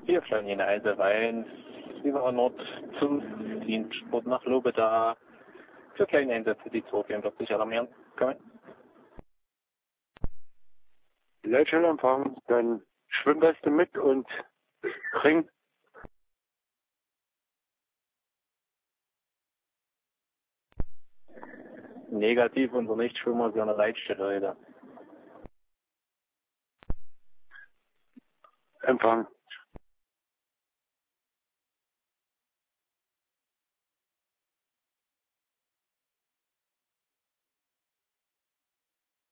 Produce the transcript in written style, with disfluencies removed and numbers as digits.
Hier stellen Ihnen eine Wein, über Nord zum Dienstsport nach Lobeda. Für kleine Einsätze, die 244 alarmieren. Kommen. Leitstellempfang, dann Schwimmweste mit und Ring. Negativ, unser Nichtschwimmer ist an der Leitstelle heute. Empfang.